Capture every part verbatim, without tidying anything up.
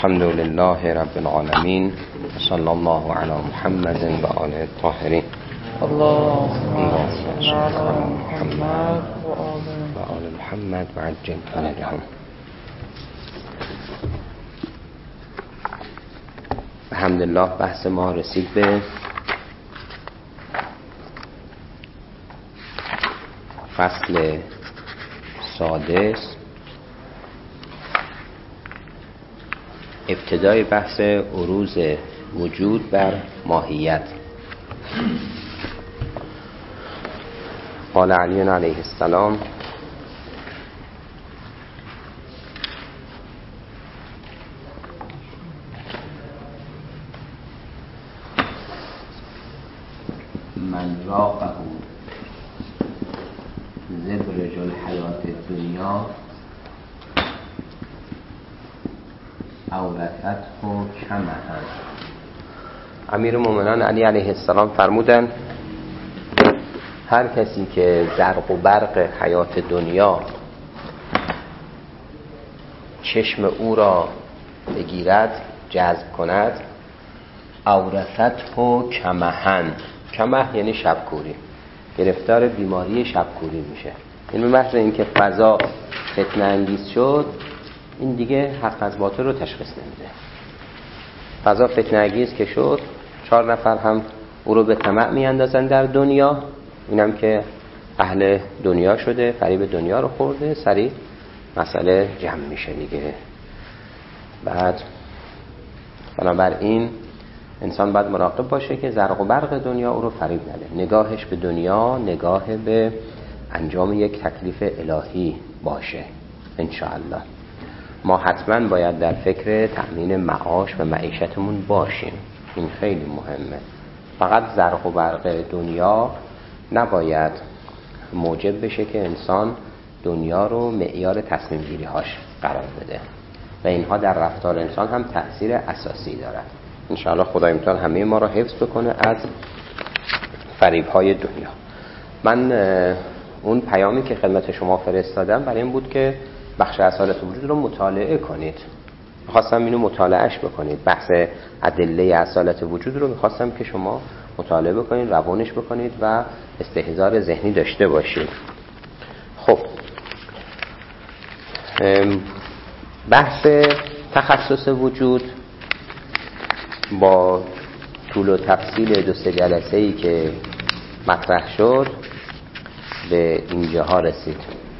الحمد لله رب العالمين صلى الله على محمد و آله الطاهرين اللهم صل على محمد و و آل محمد و عجل فرجهم. الحمدلله بحث ما رسید به فصل سادس، ابتدای بحث عروض وجود بر ماهیت. قال علی علیه السلام: من راقه زبرج الحیات الدنیا اورثته کمها. امیرالمومنین علی علیه السلام فرمودند هر کسی که زرق و برق حیات دنیا چشم او را بگیرد، جذب کند، اورثته کمها. کمه یعنی شبکوری، گرفتار بیماری شبکوری میشه. این به محض اینکه فضا فتنه انگیز شد، این دیگه حق از باطل رو تشخیص نمیده. فضا فتنه انگیز که شد، چهار نفر هم او رو به طمع میاندازن در دنیا. اینم که اهل دنیا شده، فریب دنیا رو خورده، سریع مسئله جمع میشه دیگه. بعد بنابراین انسان باید مراقب باشه که زرق و برق دنیا او رو فریب نده. نگاهش به دنیا نگاه به انجام یک تکلیف الهی باشه. انشاءالله ما حتما باید در فکر تأمین معاش و معیشتمون باشیم. این خیلی مهمه. فقط زرق و برق دنیا نباید موجب بشه که انسان دنیا رو معیار تصمیم گیری هاش قرار بده و اینها در رفتار انسان هم تأثیر اساسی دارد. انشاءالله خدای میتونه همه ما را حفظ بکنه از فریب های دنیا. من اون پیامی که خدمت شما فرستادم برای این بود که بخش اصالت وجود رو مطالعه کنید. میخواستم اینو مطالعهش بکنید. بحث ادله اصالت وجود رو میخواستم که شما مطالعه بکنید، روانش بکنید و استحضار ذهنی داشته باشید. خب بحث تخصص وجود با طول و تفصیل دو سه جلسه‌ای که مطرح شد به اینجاها رسید.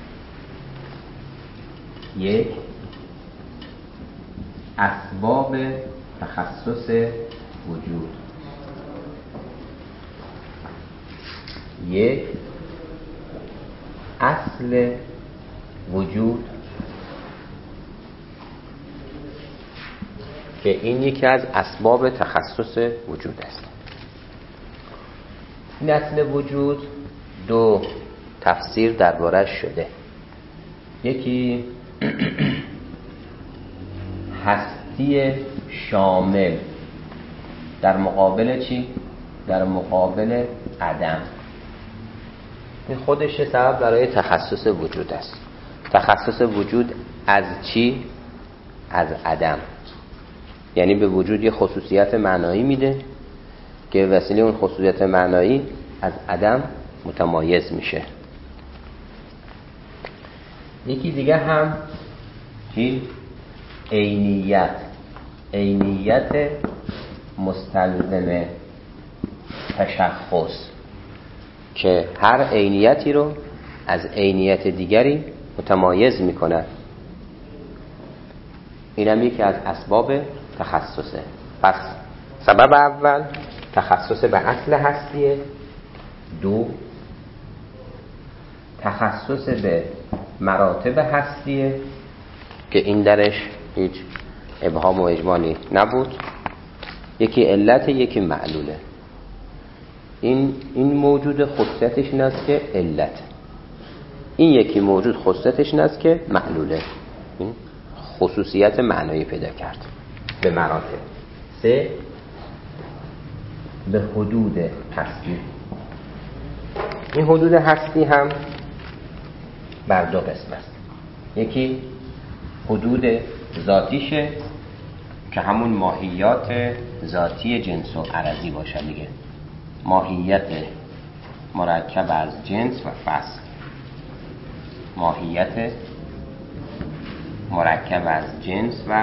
یک، اسباب تخصص وجود. یک، اصل وجود که این یکی از اسباب تخصص وجود است. این اصل وجود دو تفسیر درباره‌اش شده. یکی هستی شامل در مقابل چی؟ در مقابل عدم. این خودش سبب برای تخصص وجود است. تخصص وجود از چی؟ از عدم. یعنی به وجود یه خصوصیت معنایی میده که وسیله اون خصوصیت معنایی از عدم متمایز میشه. یکی دیگه هم چی؟ عینیت. عینیت مستلزم تشخص که هر عینیتی رو از عینیت دیگری متمایز میکنه. اینم یکی از اسباب تخصصه. پس سبب اول تخصص به اصل هستیه. دو، تخصص به مراتب هستیه که این درش هیچ ابهام و اجمالی نبود. یکی علت، یکی معلوله. این این موجود خصوصیتش این است که علت. این یکی موجود خصوصیتش این است که معلوله. این خصوصیت معنایی پیدا کرد به مراتب. سه، به حدود هستی. این حدود هستی هم بر دو قسم است. یکی حدود ذاتیشه، که همون ماهیات ذاتی جنس و عرضی باشه دیگه. ماهیت مرکب از جنس و فصل، ماهیت مرکب از جنس و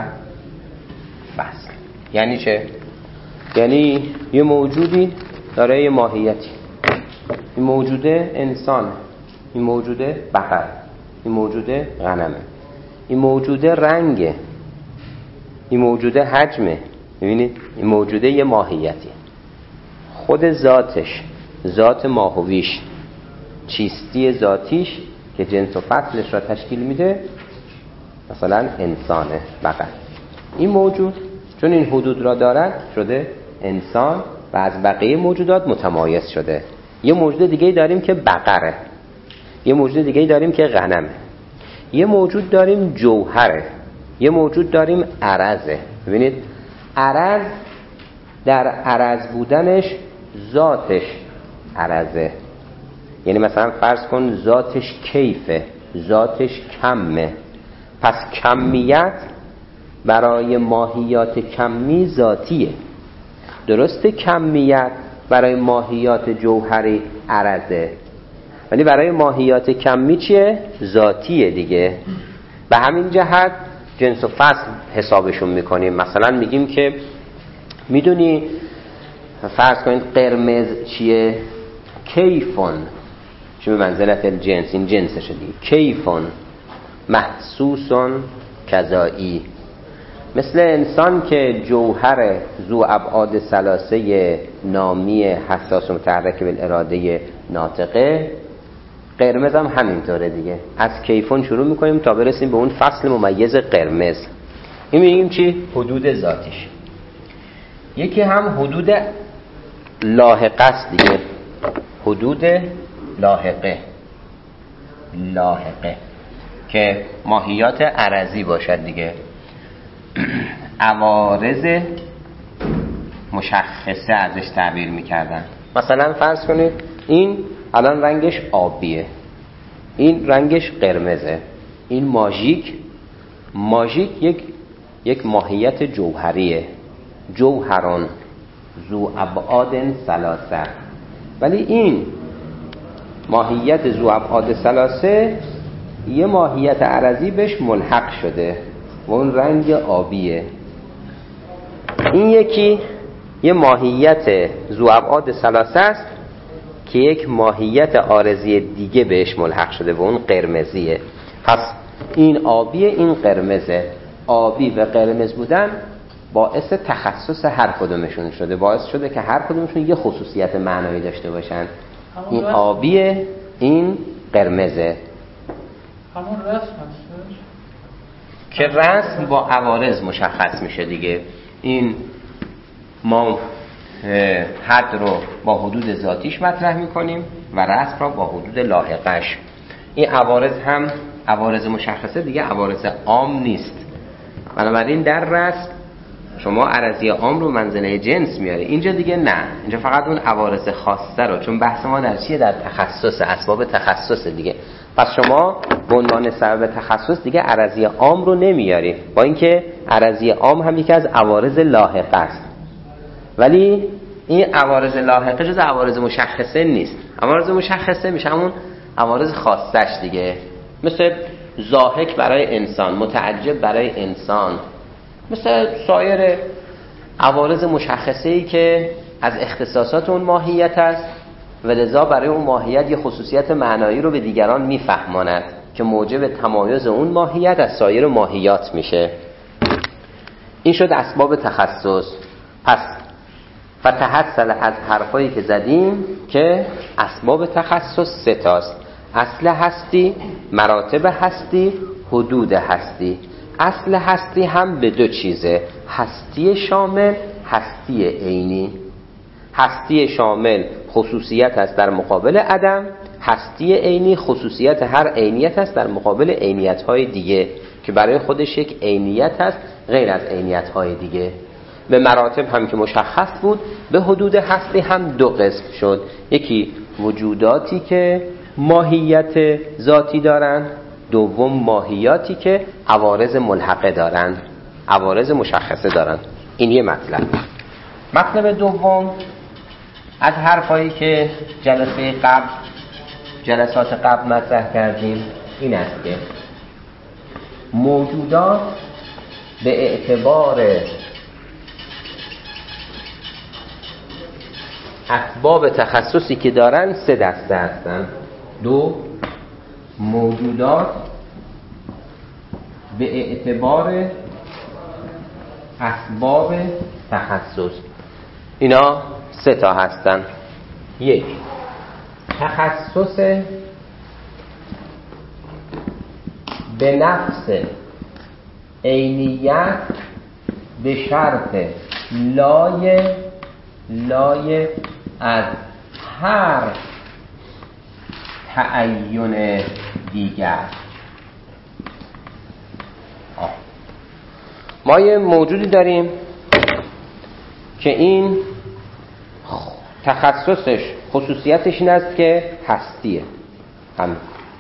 فصل. یعنی چه؟ یعنی یه موجودی داره یه ماهیتی، این موجوده انسان، این موجوده بقر، این موجوده غنمه، این موجوده رنگه، این موجوده حجمه. ببینید این موجوده یه ماهیتی، خود ذاتش، ذات ماهویش، چیستی ذاتیش که جنس و فصلش را تشکیل میده مثلا انسانه بقر. این موجود چون این حدود را دارد شده انسان و از بقیه موجودات متمایز شده. یه موجود دیگه داریم که بقره، یه موجود دیگه داریم که غنمه، یه موجود داریم جوهره، یه موجود داریم عرضه. ببینید عرض در عرض بودنش ذاتش عرضه، یعنی مثلا فرض کن ذاتش کیفه، ذاتش کمه، پس کمیت برای ماهیات کمی ذاتیه. درسته کمیت برای ماهیات جوهری عرضه، ولی برای ماهیات کمی چیه؟ ذاتیه دیگه. به همین جهت جنس و فصل حسابشون میکنیم. مثلا میگیم که میدونی فرض کنید قرمز چیه؟ کیفون، چه به منزلت الجنس، این جنسشه دیگه. کیفون محسوسون کذایی، مثل انسان که جوهر ذو ابعاد ثلاثه نامی حساس و متحرک بالاراده ناطقه، قرمز هم همینطوره دیگه. از کیفون شروع میکنیم تا برسیم به اون فصل ممیز قرمز. این میگیم چی؟ حدود ذاتیش. یکی هم حدود لاحقه است دیگه، حدود لاحقه، لاحقه که ماهیات عرضی باشد دیگه. عوارض مشخصه ازش تعبیر میکردن. مثلا فرض کنید این الان رنگش آبیه، این رنگش قرمزه، این ماژیک، ماژیک یک یک ماهیت جوهریه، جوهران ذو ابعاد ثلاثه. ولی این ماهیت ذو ابعاد ثلاثه یه ماهیت عرضی بهش ملحق شده و اون رنگ آبیه. این یکی یه ماهیت ذو ابعاد ثلاثه است که یک ماهیت عارضی دیگه بهش ملحق شده و اون قرمزیه. پس این آبیه، این قرمزه. آبی و قرمز بودن باعث تخصص هر کدومشون شده، باعث شده که هر کدومشون یه خصوصیت معنایی داشته باشن. این آبیه، این قرمزه. همون رسم هستش که رسم با عوارض مشخص میشه دیگه. این ما حد رو با حدود ذاتیش مطرح میکنیم و رسم رو با حدود لاحقش. این عوارض هم عوارض مشخصه دیگه، عوارض عام نیست. بنابراین در رسم شما عرضی عام رو منزله جنس میاره، اینجا دیگه نه، اینجا فقط اون عوارض خاصه رو، چون بحث ما در چیه؟ در تخصص، اسباب تخصص دیگه. پس شما به عنوان سبب تخصص دیگه عرضی عام رو نمیاری، با اینکه عرضی عام هم یکی از عوارض لاحقه است، ولی این عوارض لاحقه جز عوارض مشخصه نیست. عوارض مشخصه میشه همون عوارض خاصش دیگه، مثل ضاحک برای انسان، متعجب برای انسان، مثل سایر عوارض مشخصه‌ای که از اختصاصات اون ماهیت است و لذا برای اون ماهیت یه خصوصیت معنایی رو به دیگران میفهماند که موجب تمایز اون ماهیت از سایر ماهیات میشه. این شد اسباب تخصص. پس فتحصل از حرفایی که زدیم که اسباب تخصص سه تاست: اصل هستی، مراتب هستی، حدود هستی. اصل هستی هم به دو چیزه: هستی شامل، هستی عینی. هستی شامل خصوصیت است در مقابل عدم، هستی عینی خصوصیت هر عینیت است در مقابل عینیت‌های دیگه که برای خودش یک عینیت است غیر از عینیت‌های دیگه. به مراتب هم که مشخص بود، به حدود هستی هم دو قسم شد: یکی وجوداتی که ماهیت ذاتی دارند، دوم ماهیاتی که عوارض ملحقه دارند. عوارض مشخصه دارن. این یه مطلب. مطلب دوم از حرفایی که جلسه قبل جلسات قبل مطرح کردیم این است که موجودات به اعتبار اسباب تخصصی که دارن سه دسته هستن. دو، موجودات به اعتبار اسباب تخصص. اینا سه تا هستن. یک، تخصص به نفس عینیت به شرط لای لای از هر تعین دیگر. آه. ما یه موجودی داریم که این تخصصش خصوصیتش این است که هستیه. هم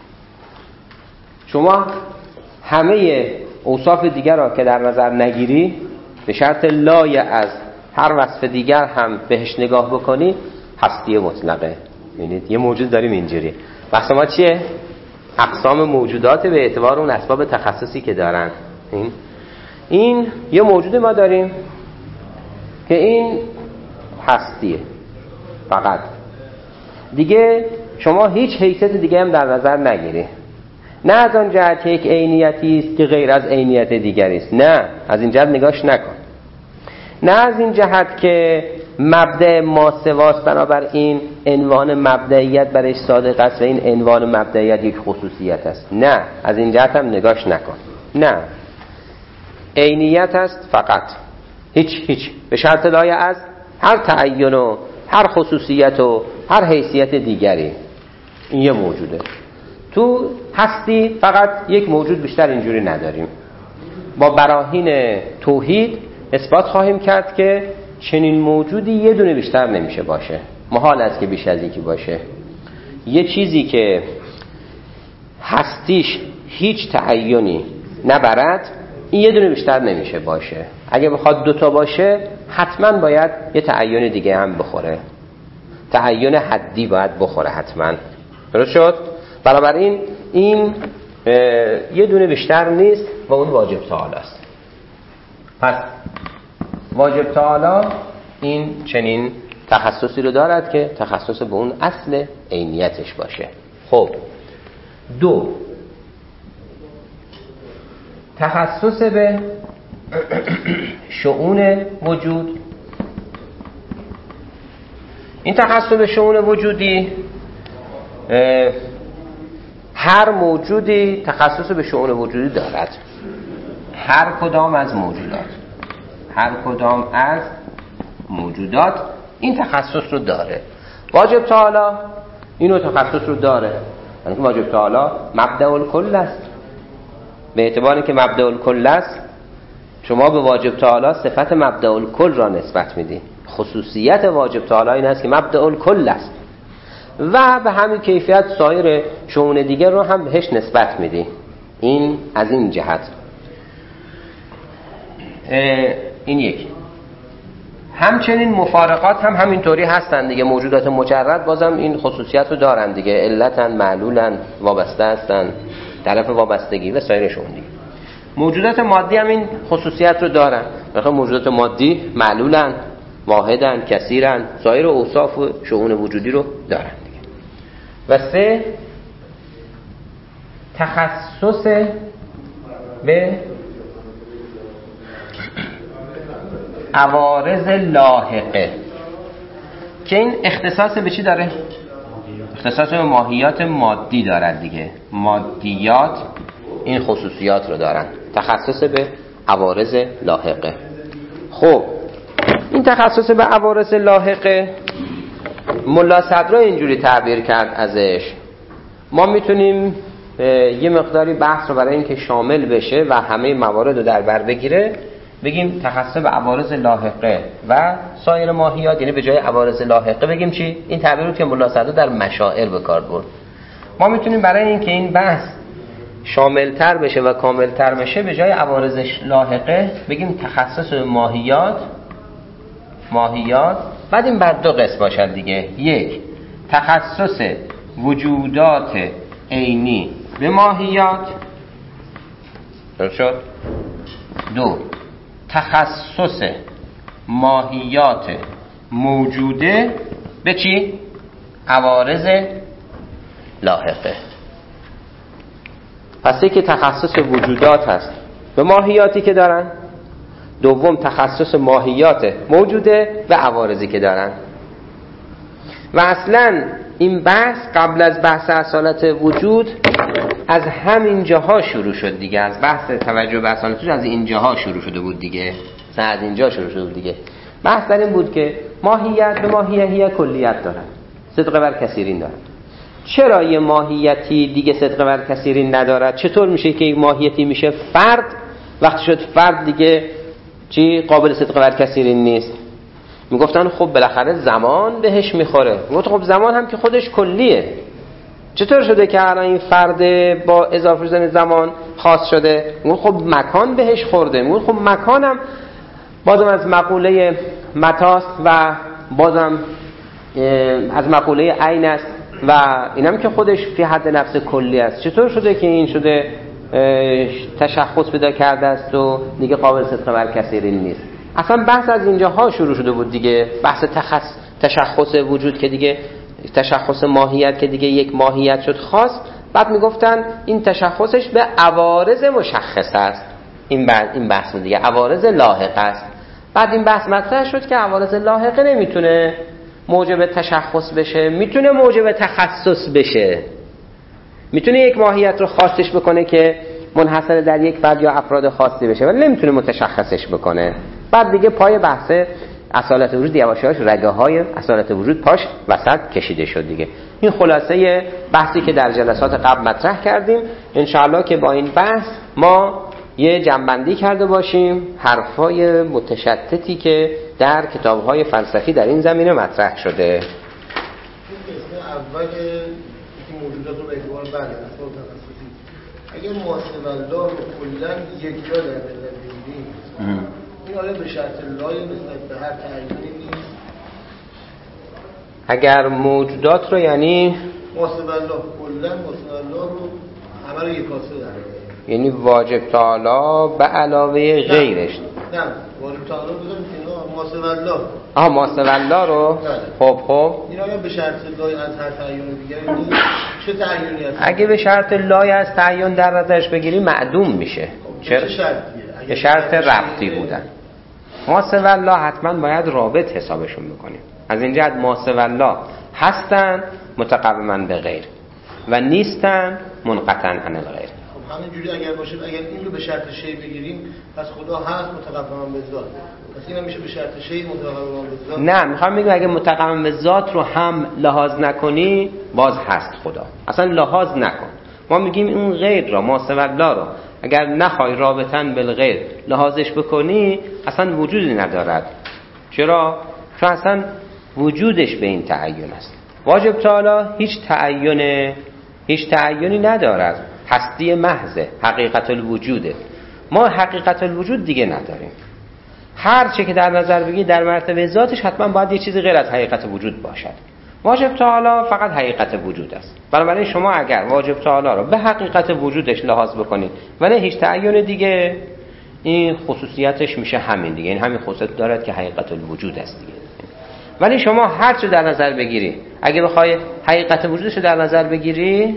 شما همه اوصاف دیگر را که در نظر نگیری به شرط لای از هر وصف دیگر هم بهش نگاه بکنی هستی مطلقه. ببینید یه موجود داریم اینجوری. بحث ما چیه؟ اقسام موجودات به اعتبار اون اسباب تخصصی که دارن. این این یه موجود ما داریم که این هستیه فقط. دیگه شما هیچ حیثیت دیگه هم در نظر نگیری. نه از آن جهت یک عینیتی است که غیر از عینیت دیگری است، نه از این جهت نگاش نکن. نه از این جهت که مبدأ ماسواست بنابراین عنوان مبدئیت برای صادق است و این عنوان مبدئیت یک خصوصیت است، نه از این جهت هم نگاش نکن. نه، عینیت است فقط، هیچ هیچ به شرط لایه از هر تعین و هر خصوصیت و هر حیثیت دیگری. این یه موجوده. تو هستی فقط یک موجود بیشتر اینجوری نداریم. با براهین توحید اثبات خواهیم کرد که چنین موجودی یه دونه بیشتر نمیشه باشه. محال است که بیش از یکی باشه. یه چیزی که هستیش هیچ تعینی نبرد این یه دونه بیشتر نمیشه باشه. اگه بخواد دوتا باشه حتما باید یه تعین دیگه هم بخوره. تعین حدی باید بخوره حتما. درست شد؟ بنابراین این یه دونه بیشتر نیست و اون واجب تعالی است. پس واجب تعالی این چنین تخصصی رو دارد که تخصص به اون اصل عینیتش باشه. خب دو، تخصص به شؤون وجود. این تخصص به شؤون وجودی هر موجودی تخصص به شؤون وجودی دارد. هر کدام از موجودات هر کدام از موجودات این تخصص رو داره. واجب تعالی اینو تخصص رو داره. یعنی واجب تعالی مبدأ الکل است. به اعتباری که مبدأ الکل است شما به واجب تعالی صفت مبدأ الکل را نسبت میدی. خصوصیت واجب تعالی این است که مبدأ الکل است و به همین کیفیت سایر شؤون دیگر رو هم بهش نسبت میدی. این از این جهت. این یکی. همچنین مفارقات هم همینطوری هستن دیگه. موجودات مجرد بازم این خصوصیت رو دارن دیگه. علتن، معلولن، وابسته هستن، طرف وابستگی و سایر شؤون دیگه. موجودات مادی هم این خصوصیت رو دارن. مثلا موجودات مادی معلولن، واحدن، کثیرن، سایر اوصاف و شؤون وجودی رو دارن دیگه. و سه، تخصص به عوارض لاحقه که این اختصاص به چی داره؟ اختصاص به ماهیات مادی دارد دیگه. مادیات این خصوصیات رو دارن. تخصص به عوارض لاحقه. خب این تخصص به عوارض لاحقه ملا صدرا اینجوری تعبیر کرد ازش. ما میتونیم یه مقداری بحث رو برای اینکه شامل بشه و همه موارد رو در بر بگیره بگیم تخصص به عوارض لاحقه و سایر ماهیات، یعنی به جای عوارض لاحقه بگیم چی؟ این تعبیر رو که ملا صدرا در مشاعر به کار برد. ما میتونیم برای اینکه این بحث شاملتر بشه و کاملتر بشه به جای عوارضش لاحقه بگیم تخصص ماهیات ماهیات بعد این بر دو قسم باشد دیگه. یک، تخصص وجودات عینی به ماهیات. درست شد؟ دو، تخصص ماهیات موجوده به چی؟ عوارض لاحقه. پس یکی تخصص وجودات هست به ماهیاتی که دارن، دوم تخصص ماهیات موجوده و عوارضی که دارن. و اصلا این بحث قبل از بحث اصالت وجود از همین جاها شروع شد دیگه. از بحث توجه به اصالت وجود از این جاها شروع شده بود دیگه. از اینجا شروع شده بود دیگه. بحث در این بود که ماهیت به ماهیت کلیت دارن، صدق بر کثیرین دارن. چرا یه ماهیتی دیگه صدق بر کثیرین ندارد؟ چطور میشه که یک ماهیتی میشه فرد، وقتی شد فرد دیگه چی قابل صدق بر کثیرین نیست؟ میگفتن خب بالاخره زمان بهش میخوره. میگفت خب زمان هم که خودش کلیه، چطور شده که الان این فرد با اضافه شدن زمان خاص شده؟ میگفت خب مکان بهش خورده. میگفت خب مکانم بازم از مقوله متاست و بازم از مقوله عین است و اینم که خودش فی حد نفس کلی است. چطور شده که این شده تشخص پیدا کرده است و دیگه قابل صدق بر کثیرین نیست؟ اصلا بحث از اینجاها شروع شده بود دیگه. بحث تخص تشخص وجود که دیگه تشخص ماهیت که دیگه یک ماهیت شد خاص. بعد میگفتن این تشخصش به عوارض مشخص است. این بعد این بحث دیگه عوارض لاحقه است. بعد این بحث مطرح شد که عوارض لاحقه نمیتونه موجب تشخص بشه، میتونه موجب تخصص بشه. میتونه یک ماهیت رو خاصش بکنه که منحصر در یک فرد یا افراد خاصی بشه ولی نمیتونه متشخصش بکنه. بعد دیگه پای بحث اصالت وجود یواشاش رگه های اصالت وجود پاش وسط کشیده شد دیگه. این خلاصه بحثی که در جلسات قبل مطرح کردیم. انشاءالله که با این بحث ما یه جنبندی کرده باشیم حرفای متشتتی که در کتاب‌های فلسفی در این زمینه مطرح شده. اول که موجودات رو به اعتبار بعد اصلا تخصصی اگر محاسب الله رو کلاً یک جا در نظر بگیریم این آیا به شرط لای نسبت به هر تعیینی نیست؟ اگر موجودات رو یعنی محاسب الله کلاً محاسب الله رو همه رو یک کاسه در نظر یعنی واجب تعالی به علاوه غیرش. نه واجب تعالی بذاریم که محاسب الله آها محاسب الله رو خب خب این آیا به شرط لای از هر تعیین دیگری نیست؟ چه تعیینی هست؟ اگه به شرط لای از تعیین در نظرش بگیری معدوم میشه. چه شرطیه؟ به شرط ربطی بودن. محاسب الله حتما باید رابط حسابشون بکنیم. از این جهت محاسب الله هستن متقوما به غیر و نیستن منقطعا عن الغیر. همینجوری اگر باشه اگر این رو به شرط شی بگیریم پس خدا هست متقوما به ذات، پس این میشه به شرط شی متقوما به ذات. نه میخوام بگم اگه متقوما به ذات رو هم لحاظ نکنی باز هست خدا، اصلا لحاظ نکن. ما میگیم این غیر را محاسب الله رو اگر نخوای رابطاً بالغیر لحاظش بکنی اصلا وجودی ندارد. چرا؟ چون اصلا وجودش به این تعین است. واجب تعالی هیچ تعین هیچ تعینی ندارد، هستی محضه، حقیقت الوجوده. ما حقیقت الوجود دیگه نداریم. هر چه که در نظر بگی در مرتبه ذاتش حتما باید یه چیزی غیر از حقیقت وجود باشد. واجب تعالی فقط حقیقت وجود است. بنابراین شما اگر واجب تعالی رو به حقیقت وجودش لحاظ بکنید ولی هیچ تعین دیگه، این خصوصیتش میشه همین دیگه. این همین خصوصیت دارد که حقیقت الوجود است دیگه. ولی شما هر چه در نظر بگیری، اگه بخوای حقیقت وجودش رو در نظر بگیری،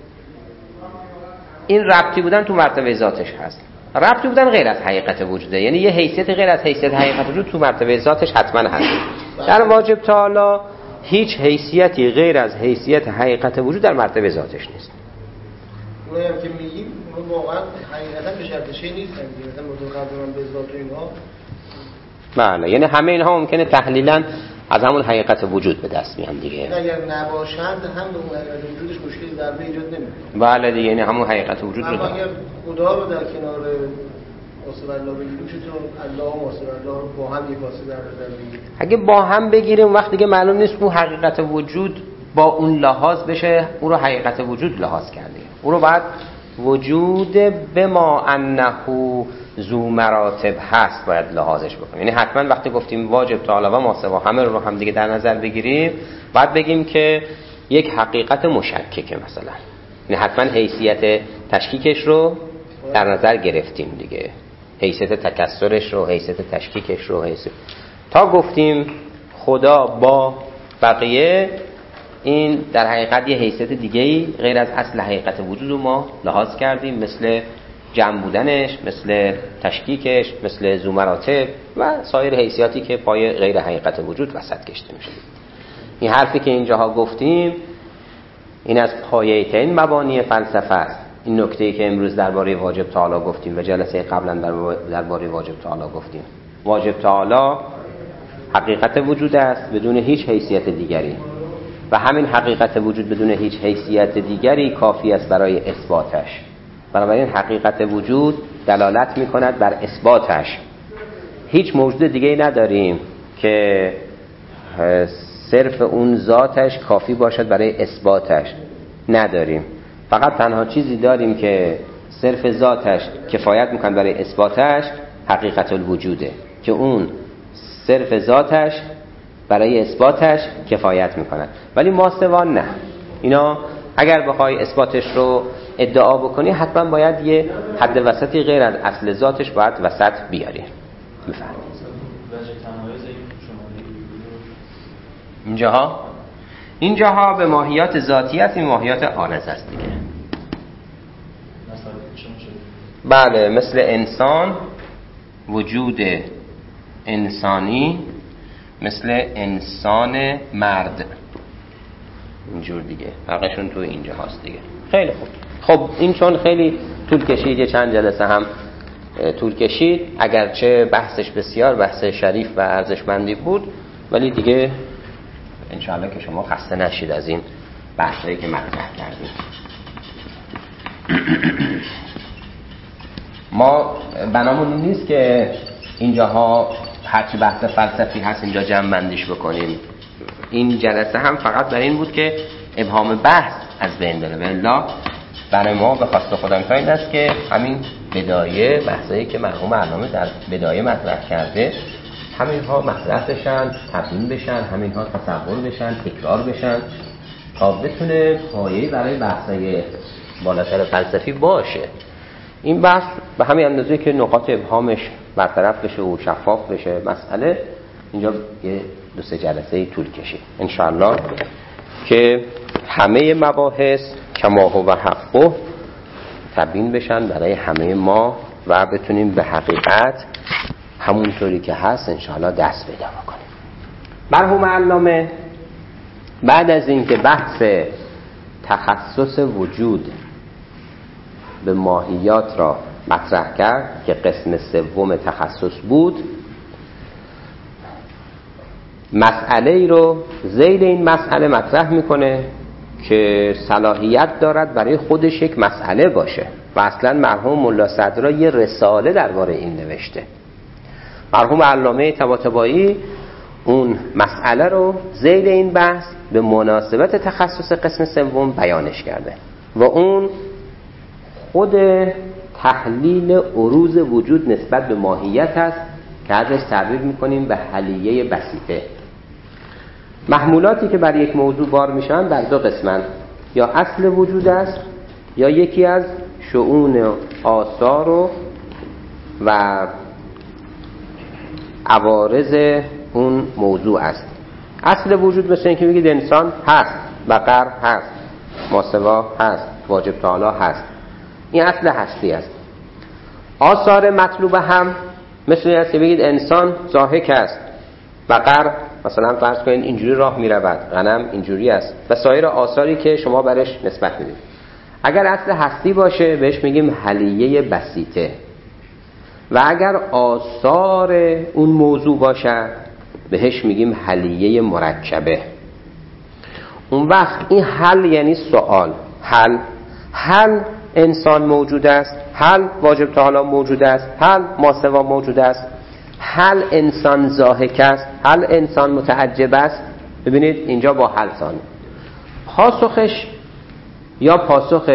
این ربطی بودن تو مرتبه ذاتش هست. ربطی بودن غیر از حقیقت وجوده، یعنی یه حیثیت غیر از حیثیت حقیقت وجود تو مرتبه ذاتش حتما هست. در واجب تعالی هیچ حیثیتی غیر از حیثیت حقیقت وجود در مرتبه ذاتش نیست. اونایی هم که میگیم واقعا حقیقتا به شرط شی نیستن دیگه، مثلا متقابلا به ذات اینها. بله، یعنی همه اینها ممکنه تحلیلاً از همون حقیقت وجود به دست میان دیگه. اگر نباشند هم به اون حقیقت وجودش مشکلی در به ایجاد نمیکنه. بله دیگه، یعنی همون حقیقت وجود رو داره. اگر خدا رو در کنار محاسب الله بگیریم، چطور الله و محاسب الله رو با هم یک واسه در نظر بگیریم؟ اگه با هم بگیریم وقت دیگه معلوم نیست اون حقیقت وجود با اون لحاظ بشه، اون رو حقیقت وجود لحاظ کردیم. اون رو بعد وجود به ما انه ذو مراتب هست باید لحاظش بکنیم. یعنی حتما وقتی گفتیم واجب تعالی و ما سوا همه رو هم دیگه در نظر بگیریم، باید بگیم که یک حقیقت مشککه مثلا، یعنی حتما حیثیت تشکیکش رو در نظر گرفتیم دیگه، حیثیت تکسرش رو، حیثیت تشکیکش رو، حیثیت تا گفتیم خدا با بقیه، این در حقیقت یه حیثیت دیگه‌ای غیر از اصل حقیقت وجود رو ما لحاظ کردیم، مثل جمع بودنش، مثل تشکیکش، مثل ذو مراتب و سایر حیثیاتی که پای غیر حقیقت وجود وسط کشته میشه. این حرفی که اینجاها گفتیم این از پایه‌ترین مبانی فلسفه است. این نکته‌ای که امروز درباره واجب تعالی گفتیم و جلسه قبلا درباره واجب تعالی گفتیم، واجب تعالی حقیقت وجود است بدون هیچ حیثیت دیگری و همین حقیقت وجود بدون هیچ حیثیت دیگری کافی است برای اثباتش. بنابراین حقیقت وجود دلالت می‌کند بر اثباتش. هیچ موجود دیگه‌ای نداریم که صرف اون ذاتش کافی باشد برای اثباتش، نداریم. فقط تنها چیزی داریم که صرف ذاتش کفایت می‌کند برای اثباتش، حقیقت الوجوده که اون صرف ذاتش برای اثباتش کفایت می‌کند. ولی ماسوا نه. اینا اگر بخوای اثباتش رو ادعا بکنی حتما باید یه حد وسطی غیر از اصل ذاتش باید وسط بیاری. بفرمایید. اینجاها اینجاها به ماهیات ذاتی است، این ماهیات عارض است دیگه. بله، مثل انسان، وجود انسانی، مثل انسان مرد، اینجور دیگه. فرقشون تو اینجا هست دیگه. خیلی خوب. خب این چون خیلی طول کشید، یه چند جلسه هم طول کشید، اگرچه بحثش بسیار بحث شریف و ارزشمندی بود، ولی دیگه انشاءالله که شما خسته نشید از این بحثایی که مطرح کردیم. ما بنامون نیست که اینجاها هرچی بحث فلسفی هست اینجا جمع بندیش بکنیم. این جلسه هم فقط برای این بود که ابهام بحث از بین بره. والله برای ما به خواست خدا این است که همین بدایه بحثایی که مرحوم علامه در بدایه مطرح کرده همینها مطرح بشن، تبیین بشن، همینها تصور بشن، تکرار بشن تا بتونه پایه‌ای برای بحثای بالاتر فلسفی باشه. این بحث به همین اندازه که نقاط ابهامش برطرف بشه و شفاف بشه مسئله، اینجا یه دو سه جلسه طول کشید انشاءالله که همه مباحث کما هو حقه تبیین بشن برای همه ما و بتونیم به حقیقت همونطوری که هست انشاءالله دست پیدا بکنیم. مرحوم علامه بعد از اینکه بحث تخصص وجود به ماهیات را مطرح کرد که قسم سوم تخصص بود، مسئله ای رو ذیل این مسئله مطرح میکنه که صلاحیت دارد برای خودش یک مسئله باشه و اصلا مرحوم ملا صدرا یه رساله درباره این نوشته. مرحوم علامه طباطبایی اون مسئله رو ذیل این بحث به مناسبت تخصص قسم سوم بیانش کرده و اون خود تحلیل عروض وجود نسبت به ماهیت است که ازش تعبیر میکنیم به حلیه بسیطه. محمولاتی که بر یک موضوع بار میشن در دو قسمن، یا اصل وجود است یا یکی از شؤون آثار و و عوارض اون موضوع است. اصل وجود مثل اینکه بگید انسان هست، بقر هست، ماسوا هست، واجب تعالی هست، این اصل هستی است. آثار مطلوبه هم مثل این است که بگید انسان ضاحک است، بقر مثلا فرض کنید اینجوری راه میرود، غنم اینجوری است و سایر آثاری که شما برش نسبت میدید. اگر اصل هستی باشه بهش میگیم حلیه بسیطه و اگر آثار اون موضوع باشه بهش میگیم حلیه مرکبه. اون وقت این حل یعنی سوال، حل حل انسان موجود است، حل واجب تعالی موجود است، حل ماسوا موجود است، حل انسان ضاحک است، حل انسان متعجب است. ببینید اینجا با حل سان پاسخش یا پاسخ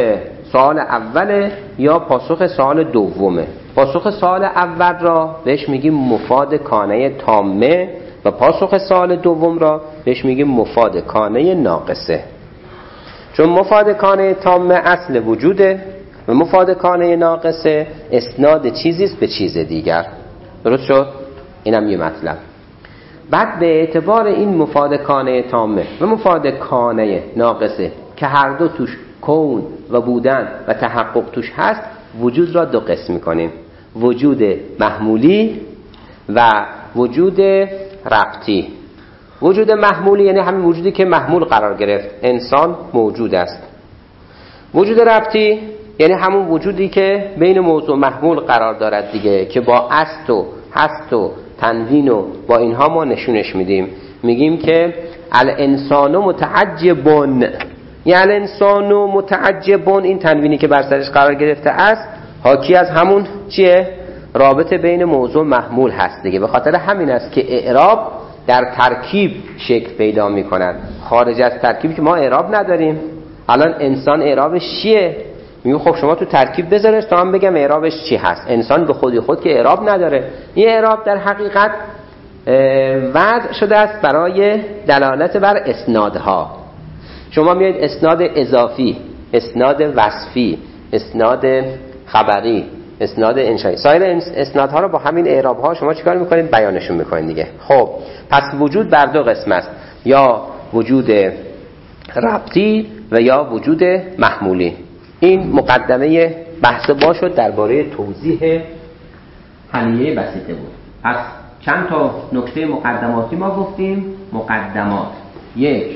سوال اوله یا پاسخ سوال دومه. پاسخ سوال اول را بهش میگیم مفاد کانه تامه و پاسخ سوال دوم را بهش میگیم مفاد کانه ناقصه. چون مفاد کانه تامه اصل وجوده و مفاد کانه ناقصه اسناد چیزیست به چیز دیگر. درست شد؟ اینم یه مطلب. بعد به اعتبار این مفاد کانه تامه و مفاد کانه ناقصه که هر دو توش کون و بودن و تحقق توش هست، وجود را دو قسم می‌کنیم: وجود محمولی و وجود ربطی. وجود محمولی یعنی همین وجودی که محمول قرار گرفت، انسان موجود است. وجود ربطی یعنی همون وجودی که بین موضوع محمول قرار دارد دیگه، که با است و هست و تنوین و با اینها ما نشونش میدیم. میگیم که الانسان متعجبون، یعنی الانسان متعجبون، این تنوینی که بر سرش قرار گرفته است حاکی از همون چیه؟ رابطه بین موضوع محمول هست دیگه. به خاطر همین است که اعراب در ترکیب شکل پیدا میکنن. خارج از ترکیب که ما اعراب نداریم. الان انسان اعرابش چیه؟ میگم خب شما تو ترکیب بذارش تا من بگم اعرابش چی هست. انسان به خودی خود که اعراب نداره. این اعراب در حقیقت وضع شده است برای دلالت بر اسنادها. شما میایید اسناد اضافی، اسناد وصفی، اسناد خبری، اسناد انشایی، سایر اسنادها رو با همین اعرابها شما چیکار میکنید؟ بیانشون میکنید دیگه. خب پس وجود بر دو قسم است: یا وجود ربطی و یا وجود محمولی. این مقدمه بحث با شد درباره توضیح حلیه بسیطه بود. پس چند تا نکته مقدماتی ما گفتیم. مقدمات: یک،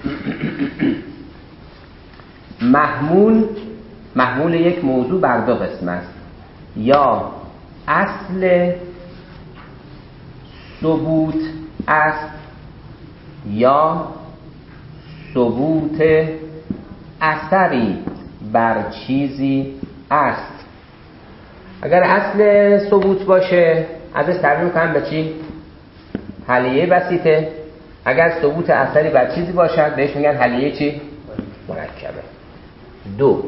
محمول محمول یک موضوع بر دو قسم است: یا اصل ثبوت است یا ثبوت اثری بر چیزی است. اگر اصل ثبوت باشه ازش تعبیر میکنم به چی؟ حلیه بسیطه. اگر ثبوت اثری بر چیزی باشد بهش میگن حلیه چی؟ مرکبه. دو،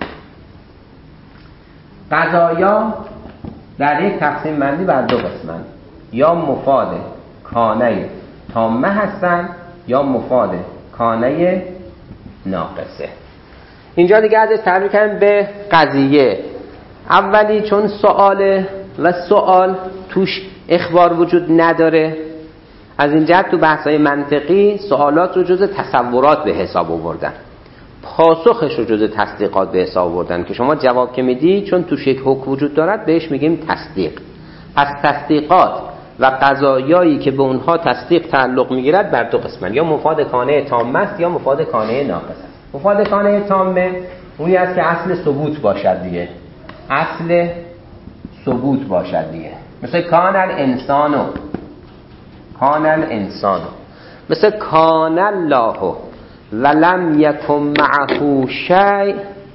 قضایا در یک تقسیم بندی بر دو قسمند: یا مفاد کانه تامه هستند یا مفاد کانه ناقصه. اینجا دیگه ازش تعبیر کردن به قضیه. اولی چون سؤاله و سؤال توش اخبار وجود نداره، از این جهت تو بحث‌های منطقی سوالات رو جزء تصورات به حساب آوردن، پاسخش رو جزء تصدیقات به حساب آوردن که شما جواب که میدی چون توش یک حکم وجود دارد بهش میگیم تصدیق. پس تصدیقات و قضایایی که به اونها تصدیق تعلق میگیرد بر دو قسمن: یا مفاد کانه تامه است یا مفاد کانه ناقص است. مفاد کانه تامه اونی است که اصل ثبوت باشد دیگه، اصل ثبوت باشد دیگه. مثل کان الانسانو، کان الانسانو، مثل کان الله ولم یکن معه شیء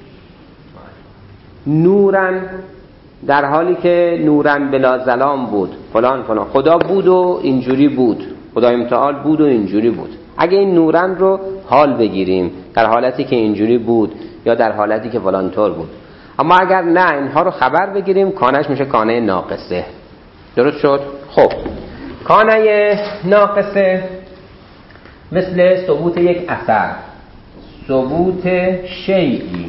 نورن، در حالی که نورن بلا ظلام بود، فلان فلان. خدا بود و اینجوری بود، خدای متعال بود و اینجوری بود. اگه این نورن رو حال بگیریم در حالتی که اینجوری بود یا در حالتی که فلان طور بود، اما اگر نه اینها رو خبر بگیریم کانش میشه کانه ناقصه. درست شد؟ خب کانه ناقصه مثل ثبوت یک اثر، ثبوت شیئی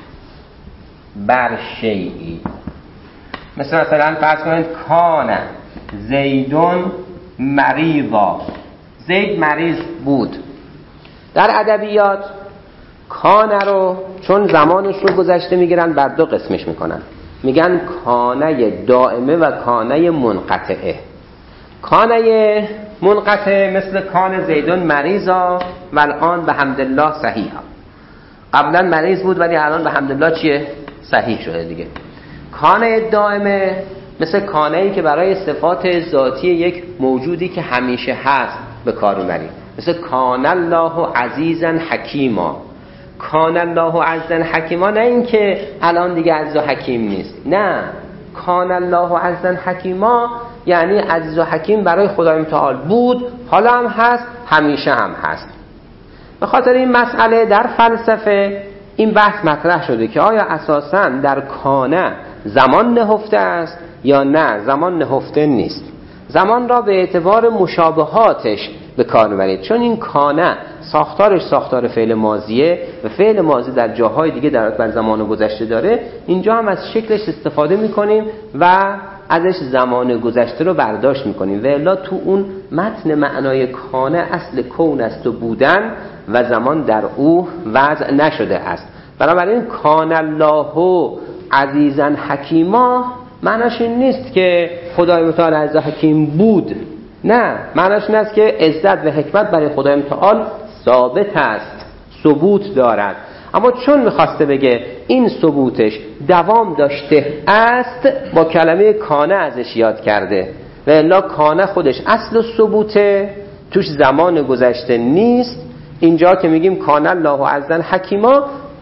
بر شیئی. مثل مثلا فرض کنید کان زیدون مریضا، زید مریض بود. در ادبیات کان رو چون زمانش رو گذشته میگیرن بر دو قسمش میکنن، میگن کانه دائمه و کانه منقطعه. کانه منقطعه مثل کان زیدون مریضا و الان به حمدالله صحیحا. قبلا مریض بود ولی الان به حمدالله چیه؟ صحیح شده دیگه. کانه دائمه مثل کانه‌ای که برای صفات ذاتی یک موجودی که همیشه هست به کار میبریم، مثل کان الله عزیزا حکیما. کان الله عزیزا حکیما نه این که الان دیگه عزیز و حکیم نیست، نه، کان الله عزیزا حکیما یعنی عزیز و حکیم برای خدای متعال بود، حالا هم هست، همیشه هم هست. به خاطر این مسئله در فلسفه این بحث مطرح شده که آیا اساساً در کانه زمان نهفته است یا نه زمان نهفته نیست. زمان را به اعتبار مشابهاتش به کار می‌برید، چون این کانه ساختارش ساختار فعل ماضیه و فعل ماضی در جاهای دیگه دلالت بر زمان گذشته داره. اینجا هم از شکلش استفاده می‌کنیم و ازش زمان گذشته رو برداشت می‌کنیم و الا تو اون متن معنای کانه اصل کون است و بودن و زمان در او وضع نشده است. بنابراین کان الله عزیزا حکیما معناش این نیست که خدای متعال عزیز حکیم بود، نه، معناش این است که عزت و حکمت برای خدای متعال ثابت است، ثبوت دارد. اما چون میخواسته بگه این ثبوتش دوام داشته است، با کلمه کانه ازش یاد کرده و الا کانه خودش اصل ثبوته، توش زمان گذشته نیست. اینجا که میگیم کان الله عزیزا حکیما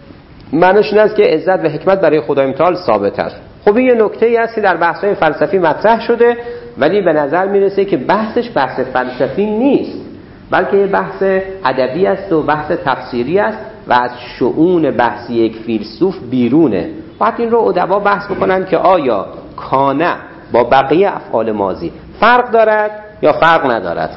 معناش این است که عزت و حکمت برای خدای متعال ثابت است. خب این یه نکته‌ای است که در بحث‌های فلسفی مطرح شده، ولی به نظر میرسه که بحثش بحث فلسفی نیست، بلکه یه بحث ادبی است و بحث تفسیری است و از شؤون بحث یک فیلسوف بیرونه. باید این رو ادبا بحث بکنن که آیا کانه با بقیه افعال ماضی فرق دارد یا فرق ندارد.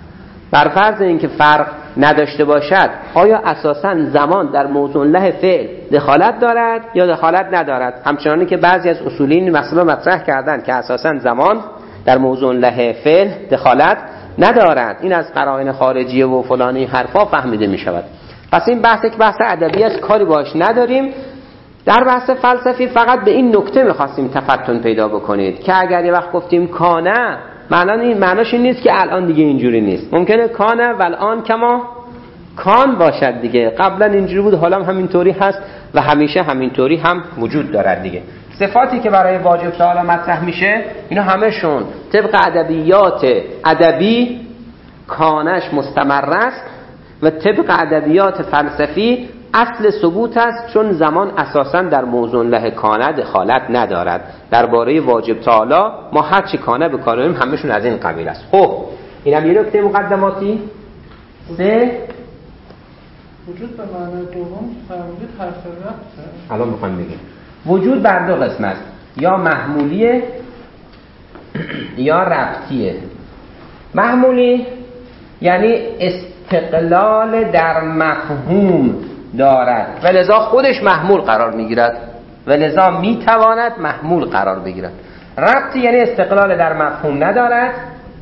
بر فرض اینکه فرق نداشته باشد، آیا اساساً زمان در موضوع له فعل دخالت دارد یا دخالت ندارد؟ همچنانی که بعضی از اصولین مثلا مطرح کردن که اساساً زمان در موضوع له فعل دخالت ندارد. این از قرائن خارجیه و فلانی حرفا فهمیده می شود. پس این بحث یک بحث ادبی است، کاری باش نداریم. در بحث فلسفی فقط به این نکته می‌خواستیم تفتن پیدا بکنید که اگر یه وقت گفتیم کانه، معنی این معناش این نیست که الان دیگه اینجوری نیست. ممکنه کانه و الان کما کان باشد دیگه، قبلا اینجوری بود حالا هم همینطوری هست و همیشه همینطوری هم وجود دارد دیگه. صفاتی که برای واجب تعالی مطرح میشه اینا همشون طبق ادبیات ادبی کانش مستمر است و طبق ادبیات فلسفی اصل ثبوت است، چون زمان اساساً در موضوع له کانه دخالت ندارد. درباره واجب تعالی ما هر چی کانه بکنیم همشون از این قبیل است. خب اینم یه نکته مقدماتی. سه وجود به معنای دوم فرمودید حرف رفته. الان میخوام بگیم وجود بر دو قسم است، یا محمولیه یا ربطیه. محمولی یعنی استقلال در مفهوم دارد و لذا خودش محمول قرار میگیرد و لذا میتواند محمول قرار بگیرد. ربطی یعنی استقلال در مفهوم ندارد،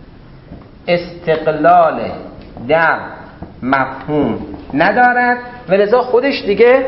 استقلال در مفهوم ندارد و لذا خودش دیگه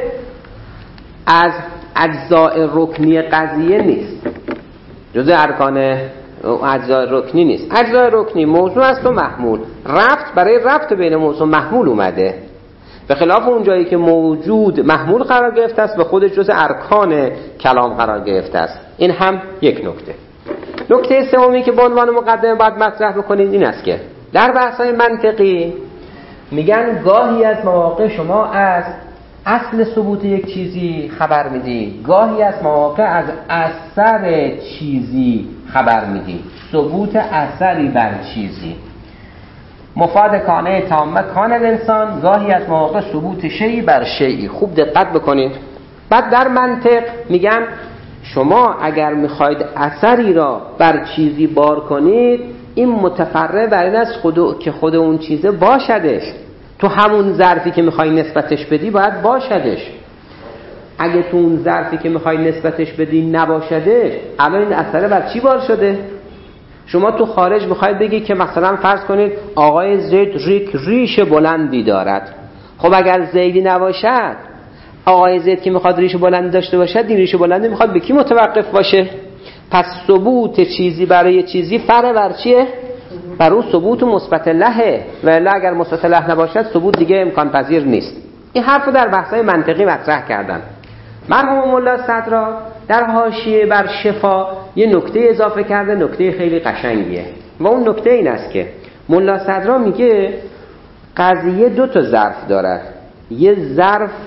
از اجزاء رکنی قضیه نیست، جزء ارکان اجزاء رکنی نیست. اجزاء رکنی موضوع است و محمول. ربط برای ربط بین موضوع محمول اومده، به خلاف اون جایی که موجود محمول قرار گرفته است و خودش جزء ارکان کلام قرار گرفته است. این هم یک نکته. نکته سومی که به عنوان مقدمه باید مطرح بکنید این است که در بحث‌های منطقی میگن گاهی از مواقع شما از اصل ثبوت یک چیزی خبر میدی، گاهی از مواقع از اثر چیزی خبر میدی، ثبوت اثری بر چیزی. مفاد کانه تامه کانه انسان، گاهی از مواقع ثبوت شیئی بر شیئی. خوب دقت بکنید. بعد در منطق میگن شما اگر میخواید اثری را بر چیزی بار کنید، این متفرع بر این است خود که خود اون چیزه باشدش، تو همون ظرفی که میخوای نسبتش بدی باید باشدش. اگه تو اون ظرفی که میخوای نسبتش بدی نباشدش، الان این اثر بر چی بار شده؟ شما تو خارج میخواید بگی که مثلا فرض کنید آقای زید ریک ریش بلندی دارد. خب اگر زیدی نباشد، آقای زید که میخواد ریش بلندی داشته باشد، این ریش بلندی میخواد به کی متوقف باشه؟ پس ثبوت چیزی برای چیزی فرع بر چیه؟ بر اون ثبوت مثبت لهه، ولی اگر مثبت له نباشد ثبوت دیگه امکان پذیر نیست. این حرفو در بحث‌های منطقی مطرح کردن. مرحوم ملا صدرا در حاشیه بر شفا یه نکته اضافه کرده، نکته خیلی قشنگیه و اون نکته این است که ملا صدرا میگه قضیه دو تا ظرف دارد. یه ظرف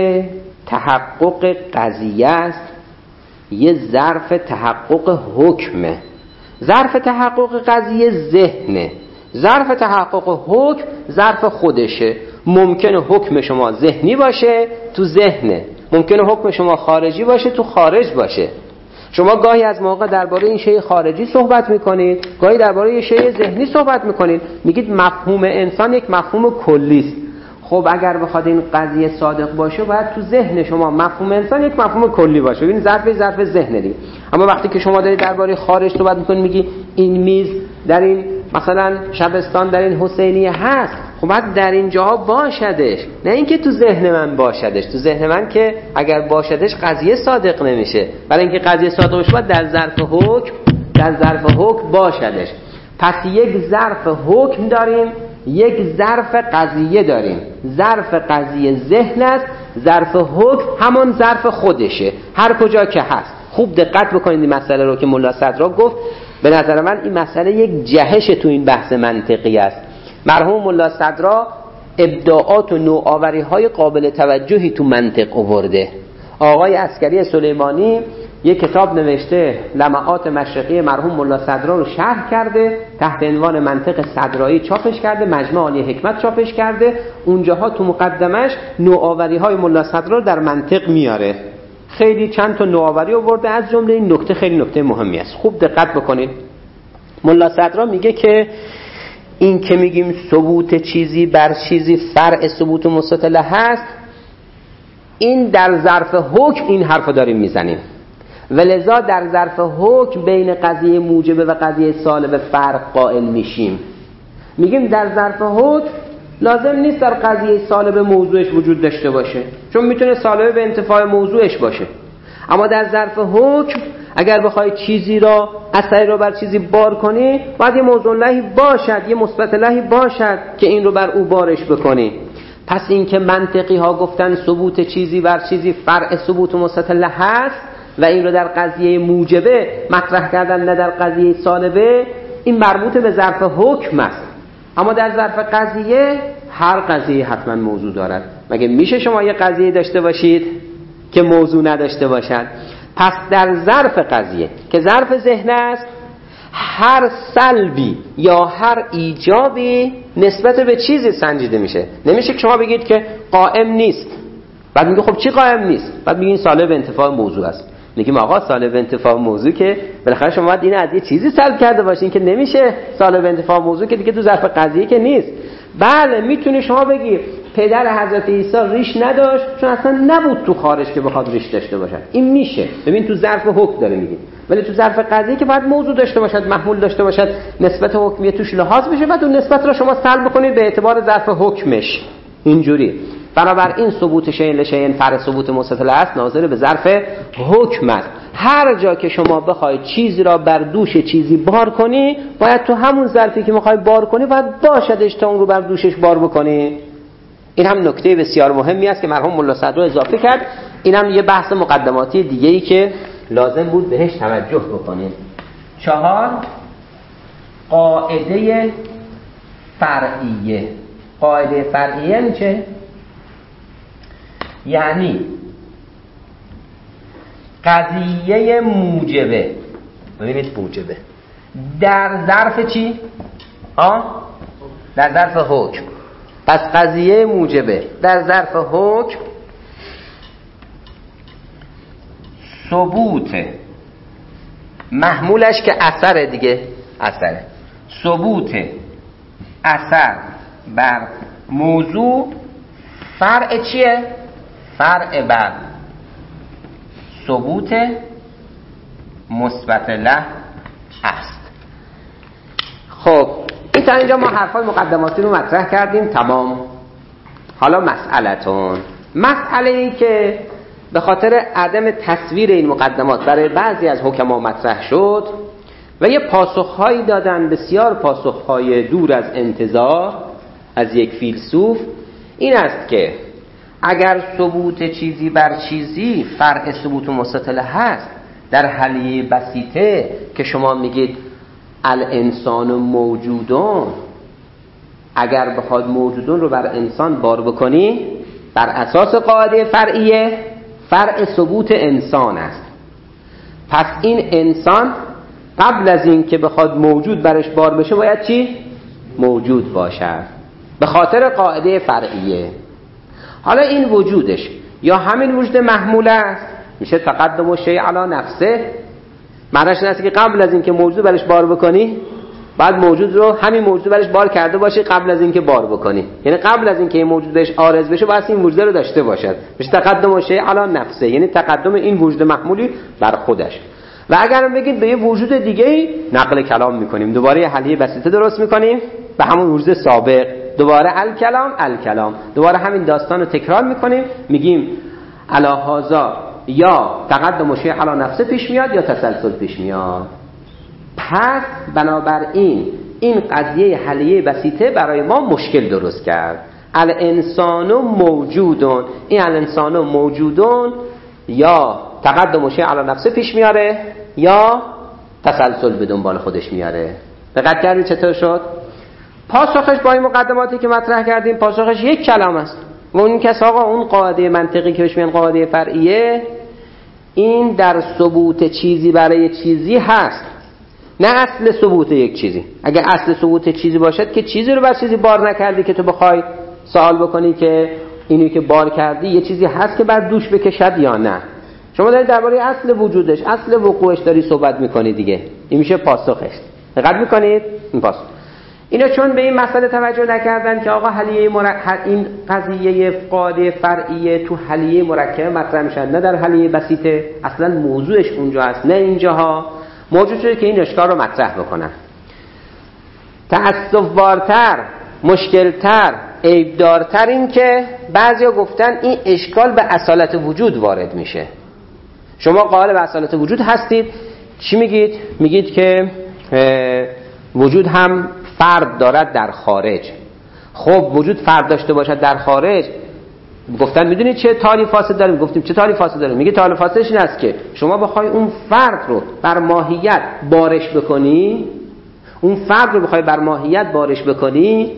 تحقق قضیه است، یه ظرف تحقق حکمه. ظرف تحقق قضیه ذهنه، ظرف تحقق حکم ظرف خودشه. ممکنه حکم شما ذهنی باشه، تو ذهنه. ممکنه حکم شما خارجی باشه، تو خارج باشه. شما گاهی از موقع درباره این شی خارجی صحبت میکنید، گاهی درباره یه شی ذهنی صحبت میکنید. میگید مفهوم انسان یک مفهوم کلی است. خب اگر بخواد این قضیه صادق باشه، باید تو ذهن شما مفهوم انسان یک مفهوم کلی باشه. ببین ظرف ظرف ذهن دیگه. اما وقتی که شما دارید درباره خارج صحبت میکنید، میگی این میز در این مثلا شبستان در این حسینیه هست، خب باید در این جاها باشدش، نه اینکه تو ذهن من باشدش. تو ذهن من که اگر باشدش قضیه صادق نمیشه. برای اینکه قضیه صادق بشه باید در ظرف حکم در ظرف حکم باشدش. پس یک ظرف حکم داریم، یک ظرف قضیه داریم. ظرف قضیه ذهن است، ظرف حکم همان ظرف خودشه، هر کجا که هست. خوب دقت بکنید این مسئله رو که ملا صدرا گفت. به نظر من این مسئله یک جهش تو این بحث منطقی است. مرحوم ملا صدرا ابداعات و نوآوری‌های قابل توجهی تو منطق آورده. آقای عسکری سلیمانی یک کتاب نوشته، لمعات مشرقی مرحوم ملا صدرا رو شرح کرده، تحت عنوان منطق صدرایی چاپش کرده، مجمع عالی حکمت چاپش کرده. اونجاها تو مقدمش نوآوری‌های ملا صدرا در منطق میاره. خیلی چند تا نوآوری آورده، از جمله این نکته خیلی نکته مهمی است. خوب دقت بکنید. ملا صدرا میگه که این که میگیم ثبوت چیزی بر چیزی فرع ثبوت مستطلع هست، این در ظرف حکم این حرفو داریم میزنیم، ولذا در ظرف حکم بین قضیه موجبه و قضیه سالبه فرق قائل میشیم. میگیم در ظرف حکم لازم نیست در قضیه سالبه موضوعش وجود داشته باشه، چون میتونه سالبه به انتفاع موضوعش باشه. اما در ظرف حکم اگر بخوای چیزی را اثری را بر چیزی بار کنی، باید یه موضوع لهی باشد، یه مثبت لهی باشد که این رو بر او بارش بکنی. پس این که منطقی ها گفتن ثبوت چیزی بر چیزی فرع ثبوت مستطلع هست و این رو در قضیه موجبه مطرح کردن نه در قضیه سالبه، این مربوط به ظرف حکم است. اما در ظرف قضیه هر قضیه حتما موضوع دارد. مگه میشه شما یه قضیه داشته باشید که موضوع نداشته باشد؟ پس در ظرف قضیه که ظرف ذهن است، هر سلبی یا هر ایجابی نسبت به چیزی سنجیده میشه. نمیشه که شما بگید که قائم نیست، بعد میگه خب چی قائم نیست، بعد میگین سالب انتفاع موضوع است. میگیم آقا سالب انتفاع موضوع که بالاخره شما باید این از یه چیزی سلب کرده باشین که نمیشه سالب انتفاع موضوع که دیگه تو ظرف قضیه که نیست. بله میتونی شما بگی پدر حضرت عیسی ریش نداشت چون اصلا نبود تو خارج که بخواد ریش داشته باشد. این میشه. ببین تو ظرف حکم داره میگیم، ولی تو ظرف قضیه که باید موضوع داشته باشد، محمول داشته باشد، نسبت حکمیه توش لحاظ بشه، بعد اون نسبت رو شما سلب کنید به اعتبار ظرف حکمش. اینجوری برابر این ثبوت شیء لشیء فرع ثبوت مستطلع است، ناظر به ظرف حکم است. هر جا که شما بخوای چیزی را بر دوش چیزی بار کنی، باید تو همون ظرفی که میخوای بار کنی باید باشدش تا اون رو بر دوشش بار بکنی. این هم نکته بسیار مهمی است که مرحوم ملا صدرا اضافه کرد. این هم یه بحث مقدماتی دیگه‌ای که لازم بود بهش توجه بکنیم. چهار، قاعده فرعیه. قاعده فرعیه یعنی چه؟ یعنی قضیه موجبه، ببینید موجبه در ظرف چی؟ آه؟ در ظرف حکم. پس قضیه موجبه در ظرف حکم ثبوت محمولش که اثر دیگه، اثره ثبوت اثر بر موضوع فرع چیه؟ فرع بر ثبوت مثبت له است. خب این تا اینجا ما حرفای مقدماتی رو مطرح کردیم، تمام. حالا مسئلتون مسئله ای که به خاطر عدم تصویر این مقدمات برای بعضی از حکما مطرح شد و یه پاسخهایی دادن، بسیار پاسخهای دور از انتظار از یک فیلسوف، این است که اگر ثبوت چیزی بر چیزی فرع ثبوت مستطلع هست، در حلیه بسیطه که شما میگید الانسان موجودون، اگر بخواد موجودون رو بر انسان بار بکنی بر اساس قاعده فرعیه، فرع ثبوت انسان است. پس این انسان قبل از این که بخواد موجود برش بار بشه باید چی؟ موجود باشد. به خاطر قاعده فرعیه. حالا این وجودش یا همین وجود محمول است، میشه تقدم الشیء علی نفسه. معنیش این است که قبل از اینکه موجود برش بار بکنی بعد موجود رو همین موجود برش بار کرده باشی قبل از اینکه بار بکنی، یعنی قبل از اینکه این موجود بهش عارض بشه باید این وجود رو داشته باشد. میشه تقدم الشیء علی نفسه، یعنی تقدم این وجود محمولی بر خودش. و اگر بگید به یه وجود دیگه نقل کلام میکنیم، دوباره یه حلیه بسیطه درست میکنیم به همون وجود سابق، دوباره الکلام الکلام، دوباره همین داستان رو تکرار میکنیم، میگیم علی هذا یا تقدم الشیء علی نفسه پیش میاد یا تسلسل پیش میاد. پس بنابراین این قضیه حلیه بسیطه برای ما مشکل درست کرد. الانسان موجودون، این الانسان موجودون یا تقدم الشیء علی نفسه پیش میاره یا تسلسل به دنبال خودش میاره. دقت کردید چطور شد؟ پاسخش با این مقدماتی که مطرح کردیم پاسخش یک کلام است و اون کس آقا اون قاعده منطقی که بهش میگن قاعده فرعیه، این در ثبوت چیزی برای چیزی هست، نه اصل ثبوت یک چیزی. اگه اصل ثبوت چیزی باشد که چیزی رو بر چیزی بار نکردی که تو بخوای سوال بکنی که اینی که بار کردی یه چیزی هست که بر دوش بکشد یا نه. شما دارید درباره اصل وجودش، اصل وقوعش داری صحبت میکنی دیگه. این میشه پاسخش. دقت میکنید؟ این پاسخ. اینا چون به این مسئله توجه نکردن که آقا حلیه مرکب این قضیه قاعده فرعیه تو حلیه مرکبه مطرح میشن، نه در حلیه بسیطه. اصلا موضوعش اونجا است نه اینجاها. موجود شده که این اشکال رو مطرح بکنن. تأسف‌بارتر، مشکلتر، عیبدارتر این که بعضیا گفتن این اشکال به اصالت وجود وارد میشه. شما قائل به اصالت وجود هستید، چی میگید؟ میگید که وجود هم فرد دارد در خارج. خب وجود فرد داشته باشد در خارج، گفتن میدونید چه تالی فاسد داریم؟ گفتیم چه تالی فاسد داریم؟ میگه تالی فاسدش این است که شما بخوای اون فرد رو بر ماهیت بارش بکنی، اون فرد رو بخوای بر ماهیت بارش بکنی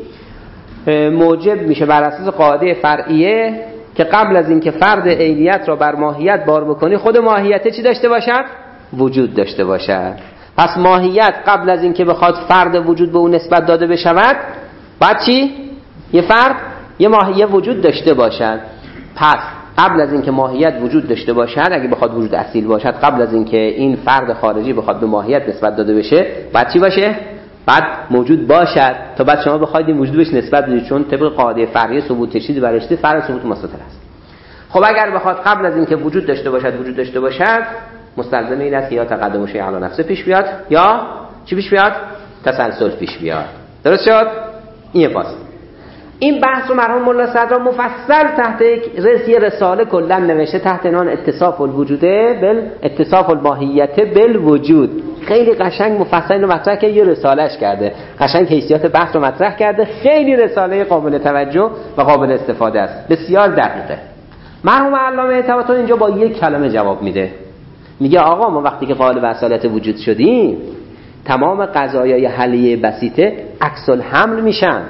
موجب میشه بر اساس قاعده فرعیه که قبل از اینکه فرد عینیت رو بر ماهیت بار بکنی خود ماهیت چی داشته باشد؟ وجود داشته باشد. پس ماهیت قبل از اینکه بخواد فرد وجود به اون نسبت داده بشود بعد چی؟ یه فرد یه ماهیت وجود داشته باشد. پس قبل از اینکه ماهیت وجود داشته باشد، اگه بخواد وجود اصیل باشد، قبل از اینکه این فرد خارجی بخواد به ماهیت نسبت داده بشه بعد چی باشه؟ بعد موجود باشد تا بعد شما بخواید این وجود بهش نسبت بدید، چون طبق قاعده فرعی ثبوت چیزی برای چیزی فرع ثبوت مستتر است. خب اگر بخواد قبل از اینکه وجود داشته باشد وجود داشته باشد، مستلزم این است که یا تقدم الشیء علی نفسه پیش بیاد یا چی پیش بیاد؟ تسلسل پیش بیاد. درست شد؟ این پاس. این بحث رو مرحوم مولا صدرا مفصل تحت یک رسی رساله کلا نوشته تحت عنوان اتصاف الوجوده بل اتصاف الماهیت بالوجود. خیلی قشنگ مفصل رو مطرح کرده، یه رسالهش کرده، قشنگ حیثیت بحث رو مطرح کرده. خیلی رساله قابل توجه و قابل استفاده است، بسیار دقیقه. مرحوم علامه طباطبایی اینجا با یک کلمه جواب میده، میگه آقا ما وقتی که قائل به اصالت وجود شدیم تمام قضایای حلیه بسیطه عکس الحمل میشن.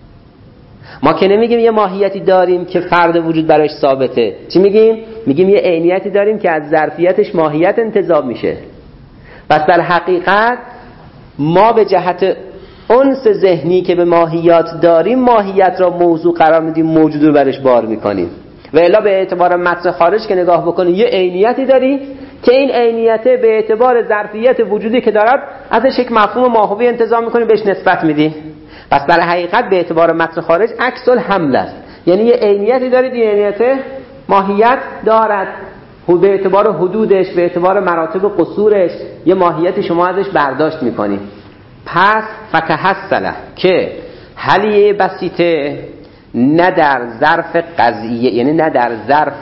ما که نمیگیم یه ماهیتی داریم که فرد وجود براش ثابته، چی میگیم؟ میگیم یه عینیتی داریم که از ظرفیتش ماهیت انتزاع میشه. پس در حقیقت ما به جهت انس ذهنی که به ماهیات داریم ماهیت را موضوع قرار میدیم، موجود رو برش بار میکنیم. و الا به اعتبار متن خارج که نگاه بکنیم یه عینیتی داری که این عینیت به اعتبار ظرفیت وجودی که دارد ازش یک مفهوم ماهوی انتزاع میکنی، بهش نسبت میدی. پس در حقیقت به اعتبار متن خارج عکس الحمل است، یعنی یه عینیتی دارید، این عینیت ماهیت دارد به اعتبار حدودش، به اعتبار مراتب قصورش یه ماهیتی شما ازش برداشت میکنی. پس فتحصله که حلیه بسیطه نه در ظرف قضیه، یعنی نه در ظرف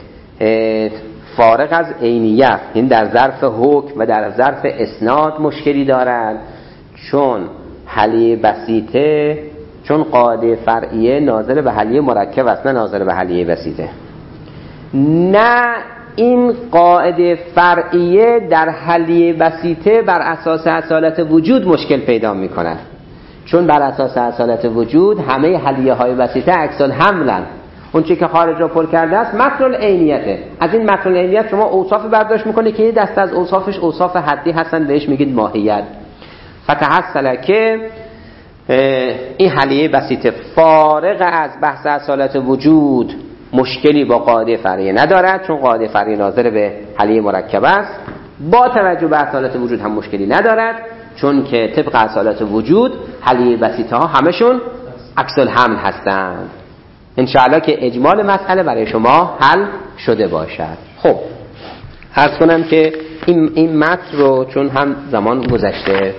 فارغ از عینیت، یعنی در ظرف حکم و در ظرف اسناد مشکلی دارد، چون حلیه بسیطه چون قاعده فرعیه ناظر به حلیه مرکب است نه ناظر به حلیه بسیطه. نه این قاعده فرعیه در حلیه بسیطه بر اساس اصالت وجود مشکل پیدا می کند، چون بر اساس اصالت وجود همه حلیه های بسیطه عکس الحملن. اون چی که خارج را پر کرده است متن العینیته. از این متن العینیت شما اوصاف برداشت میکنه که یه دسته از اوصافش اوصاف حدی هستن، بهش میگید ماهیت. فتحصل که این حلیه بسیطه فارغ از بحث اصالت وجود مشکلی با قاعده فرعیه ندارد، چون قاعده فرعیه ناظر به حلیه مرکب است. با توجه به اصالت وجود هم مشکلی ندارد، چون که طبق اصالت وجود حلیه بسیطه ها همشون عکس الحمل هستند. انشاءالله که اجمال مسئله برای شما حل شده باشد. خب عرض کنم که این این متن رو چون هم زمان گذشته،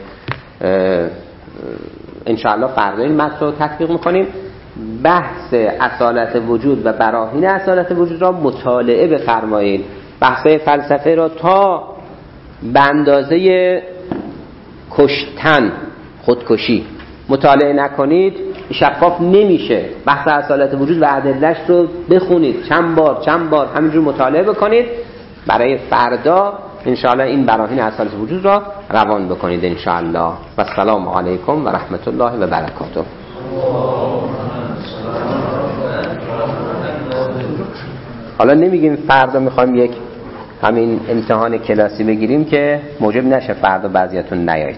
انشاءالله فردا این متن رو تطبیق میکنیم. بحث اصالت وجود و براهین اصالت وجود را مطالعه بفرمایید. بحث فلسفه را تا به اندازه کشتن، خودکشی مطالعه نکنید شفاف نمیشه. بحث اصالت وجود و ادله‌اش رو بخونید، چند بار چند بار همینجور مطالعه بکنید برای فردا انشاءالله این براهین اصالت وجود را روان بکنید انشاءالله. و السلام علیکم و رحمت الله و برکاته. حالا نمیگیم فردا میخوایم یک همین امتحان کلاسی بگیریم که موجب نشه فردا بعضیاتون نیایید.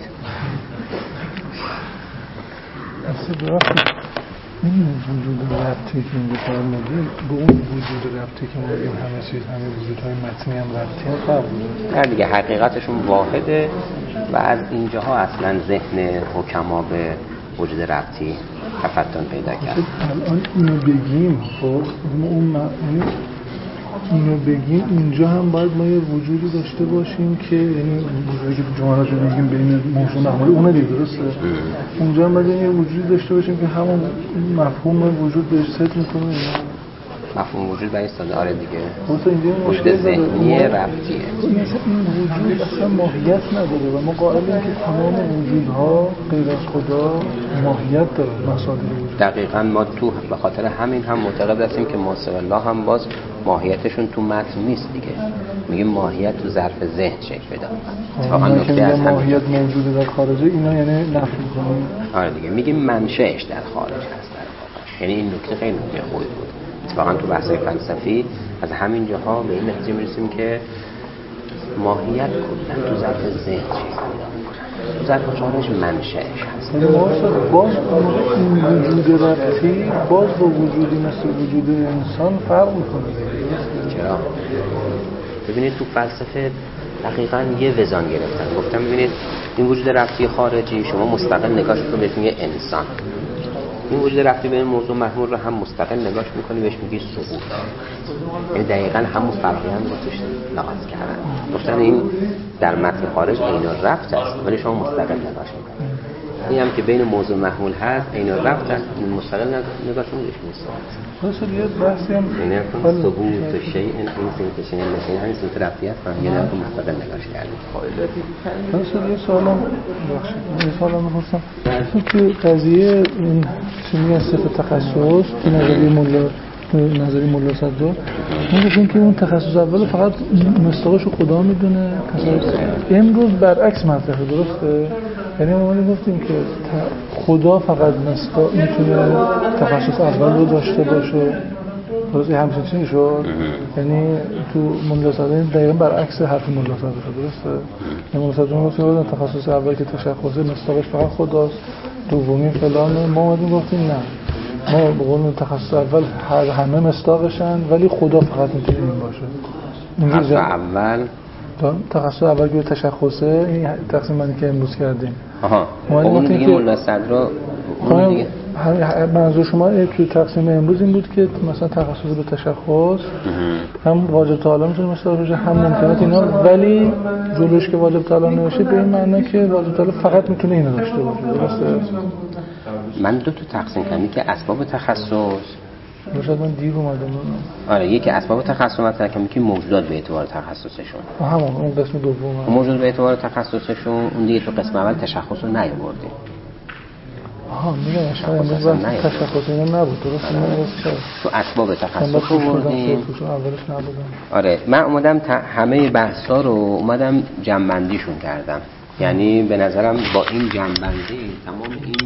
این وجود ربطی که اینجا فرمودیم به اون وجود ربطی که ما این همه چیز همه وجودهای متنی هم ربطی هم فرق بود. نه دیگه حقیقتشون واحده و از اینجاها اصلا ذهن حکما به وجود ربطی تفتن پیدا کرد. الان اینو بگیم خب اون اینو بگیم اینجا هم باید ما یه وجودی داشته باشیم که یعنی وجودی که جملات رو بگیم بین موضوع محمول اونه دیگه درسته. اونجا هم باید یه وجودی داشته باشیم که همون مفهوم وجود بهش ست میکنه. مفهوم وجود برای استاد آره دیگه وجود ذهنی ربطیه. این وجود اصلا ماهیت نداره و ما قائلیم که تمام وجودها غیر از خدا ماهیت داره. مصادر وجود دقیقاً ما تو به خاطر همین هم معتقد هستیم که ما سوی الله هم باز ماهیتشون تو متن نیست دیگه. میگیم ماهیت تو ظرف ذهن شکل بده. اتفاقا نکته از ماهیت موجوده در خارجه اینا یعنی نفی کنیم. آره دیگه میگیم منشأش در خارج هست در واقع. یعنی این نکته خیلی نکته خوبی بود. اتفاقا تو بحث‌های فلسفی از همین جاها به این نتیجه میرسیم که ماهیت کلا تو ظرف ذهن شکل می‌گیره. تو ظرف خارج منشأش هست. باز این وجود ربطی باز با وجودی مثل وجود انسان فرق می‌کنه. چرا؟ ببینید تو فلسفه دقیقاً یه وزن گرفتن. گفتم ببینید این وجود ربطی خارجی شما مستقل نگاهش رو بهش میگه انسان. این وجود رفتی به این موضوع محمول رو هم مستقل نگاش میکنی بهش میگی سقوط. یعنی دقیقاً همون فرقیان رو توش لحاظ کردن. گفتن این در متن خارج عین الربط است ولی شما مستقل نگاش میکنی. این هم که بین موضوع محمول هست عین الربط است، این مستقل نگاهشون بهش نیست. واسه یه بحثی هم یعنی کن ثبوت شیء این سمت شیء مثلا همین سمت ربطیت فهم یه نگاه مستقل نگاش کردن. واسه یه سوالم بخشید. یه سوالم می‌پرسم. تو قضیه این چیزی از صفت تخصص که نظریه مولا نظریه مولا صدر میگه که اون تخصص اول فقط مصداقش رو خدا میدونه. امروز برعکس مطرحه درسته؟ یعنی ما گفتیم که خدا فقط مصداق میتونه تخصص اول رو داشته باشه. درسته همچین چیزی شد. یعنی تو مولا صدر دقیقاً برعکس حرف مولا صدر درسته؟ یعنی مولا صدر میگه تخصص اول که تشخص مصداقش فقط خداست، دومی فلان. ما اومدیم گفتیم نه، ما به قول تخصص اول هر همه مصداقشن ولی خدا فقط میتونه این باشه. تخصص اول تخصص اول که تشخصه این تقسیم بندی که امروز کردیم. آها اون دیگه مولا صدر اون دیگه منظور شما توی تقسیم امروز این بود که مثلا تخصص به تشخص هم واجب تعالی میتونه مصداق باشه هم ممکنات اینا، ولی جلوش که واجب تعالی نمیشه به این معنی که واجب تعالی فقط میتونه اینو داشته باشه. درسته؟ من دو تا تقسیم کردم که اسباب تخصص شاید من دیر اومدم. آره یکی اسباب تخصص مطرح کردم که موجودات به اعتبار تخصصشون. همون اون قسم دوم. موجود به اعتبار تخصصشون اون دیگه تو قسم اول تشخص رو نیاوردیم. آها میگم شاید امروز تشخص اینا نبود درست نه تو اسباب تخصص آوردیم. اولش نبودم. آره من اومدم تا همه بحثا رو اومدم جمع بندیشون کردم. یعنی به نظرم با این جمع بندی تمام این